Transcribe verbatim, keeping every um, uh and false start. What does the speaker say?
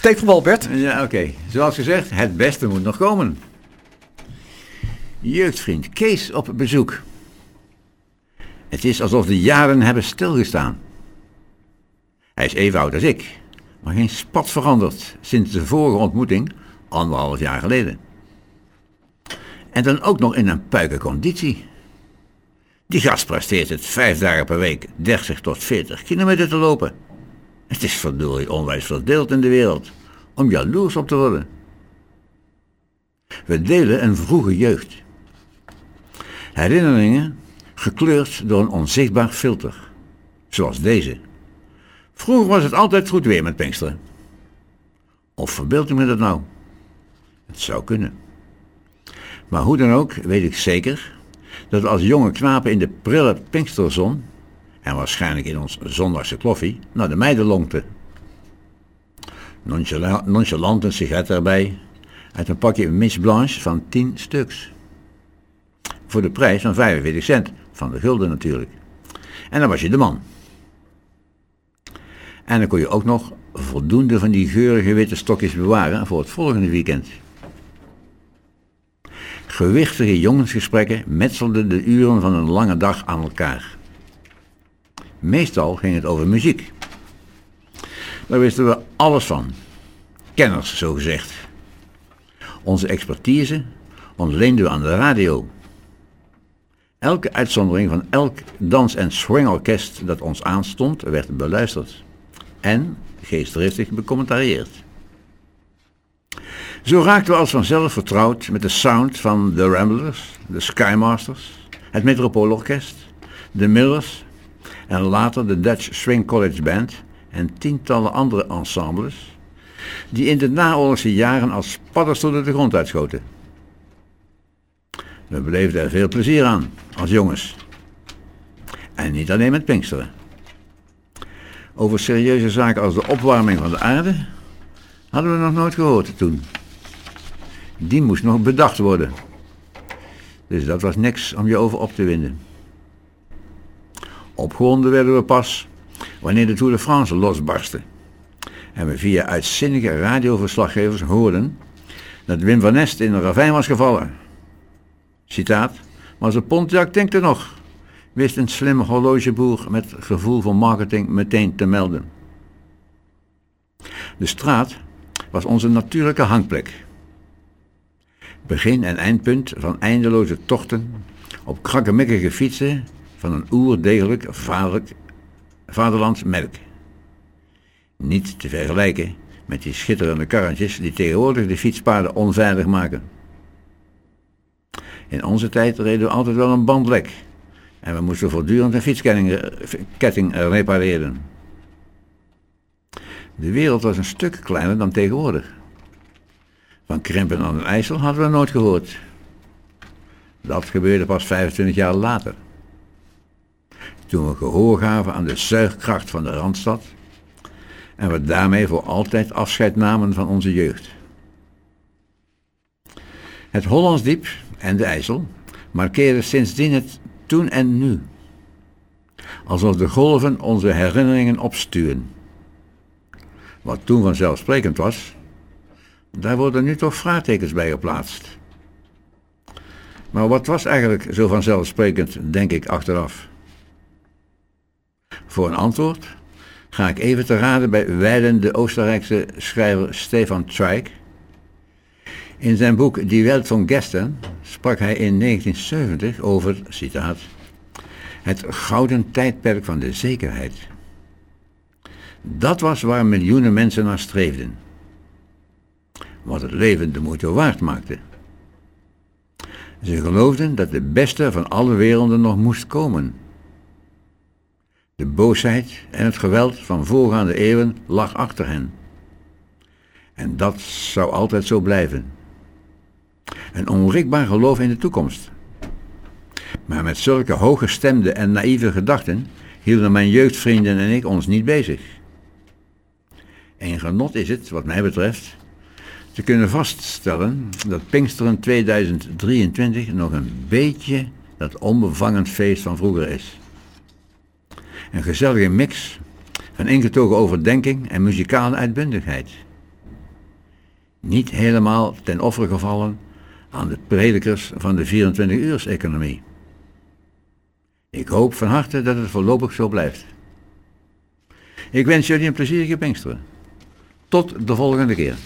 Steek van wal, Bert. Ja, oké. Okay. Zoals gezegd, het beste moet nog komen. Jeugdvriend Kees op bezoek. Het is alsof de jaren hebben stilgestaan. Hij is even oud als ik, maar geen spat veranderd sinds de vorige ontmoeting, anderhalf jaar geleden. En dan ook nog in een puikenconditie. Die gast presteert het vijf dagen per week dertig tot veertig kilometer te lopen. Het is verdorie onwijs verdeeld in de wereld, om jaloers op te worden. We delen een vroege jeugd. Herinneringen gekleurd door een onzichtbaar filter, zoals deze. Vroeger was het altijd goed weer met Pinksteren. Of verbeeld ik me dat nou? Het zou kunnen. Maar hoe dan ook weet ik zeker dat we als jonge knapen in de prille Pinksterzon en waarschijnlijk in ons zondagse kloffie naar de meiden lonkten. Nonchalant, nonchalant een sigaret erbij uit een pakje Miss Blanche van tien stuks. Voor de prijs van vijfenveertig cent, van de gulden natuurlijk. En dan was je de man. En dan kon je ook nog voldoende van die geurige witte stokjes bewaren voor het volgende weekend. Gewichtige jongensgesprekken metselden de uren van een lange dag aan elkaar. Meestal ging het over muziek. Daar wisten we alles van. Kenners, zo gezegd. Onze expertise ontleenden we aan de radio. Elke uitzondering van elk dans- en swingorkest dat ons aanstond werd beluisterd en geestdriftig becommentarieerd. Zo raakten we als vanzelf vertrouwd met de sound van de Ramblers, de Skymasters, het Metropoolorkest, de Millers en later de Dutch Swing College Band en tientallen andere ensembles die in de naoorlogse jaren als paddenstoelen de grond uitschoten. We beleefden er veel plezier aan, als jongens. En niet alleen met Pinksteren. Over serieuze zaken als de opwarming van de aarde hadden we nog nooit gehoord toen. Die moest nog bedacht worden. Dus dat was niks om je over op te winden. Opgewonden werden we pas wanneer de Tour de France losbarstte. En we via uitzinnige radioverslaggevers hoorden dat Wim van Nest in een ravijn was gevallen. Citaat, maar zijn Pontiac tinkte nog, wist een slimme horlogeboer met gevoel voor marketing meteen te melden. De straat was onze natuurlijke hangplek. Begin- en eindpunt van eindeloze tochten op krakkemikkige fietsen van een oerdegelijk vaderlijk, vaderlands merk. Niet te vergelijken met die schitterende karretjes die tegenwoordig de fietspaden onveilig maken. In onze tijd reden we altijd wel een bandlek en we moesten voortdurend een fietsketting repareren. De wereld was een stuk kleiner dan tegenwoordig. Van Krimpen aan den IJssel hadden we nooit gehoord. Dat gebeurde pas vijfentwintig jaar later. Toen we gehoor gaven aan de zuigkracht van de Randstad en we daarmee voor altijd afscheid namen van onze jeugd. Het Hollandsdiep en de IJssel markeerden sindsdien het toen en nu. Alsof de golven onze herinneringen opstuwen. Wat toen vanzelfsprekend was, daar worden nu toch vraagtekens bij geplaatst. Maar wat was eigenlijk zo vanzelfsprekend, denk ik achteraf? Voor een antwoord ga ik even te raden bij wijlen de Oostenrijkse schrijver Stefan Zweig. In zijn boek Die Welt von Gestern sprak hij in negentien zeventig over, citaat, het gouden tijdperk van de zekerheid. Dat was waar miljoenen mensen naar streefden. Wat het leven de moeite waard maakte. Ze geloofden dat de beste van alle werelden nog moest komen. De boosheid en het geweld van voorgaande eeuwen lag achter hen. En dat zou altijd zo blijven. Een onwrikbaar geloof in de toekomst. Maar met zulke hooggestemde en naïeve gedachten hielden mijn jeugdvrienden en ik ons niet bezig. Een genot is het, wat mij betreft, te kunnen vaststellen dat Pinksteren tweeduizend drieëntwintig nog een beetje dat onbevangen feest van vroeger is. Een gezellige mix van ingetogen overdenking en muzikale uitbundigheid. Niet helemaal ten offer gevallen aan de predikers van de vierentwintig-uurs-economie. Ik hoop van harte dat het voorlopig zo blijft. Ik wens jullie een plezierige Pinksteren. Tot de volgende keer.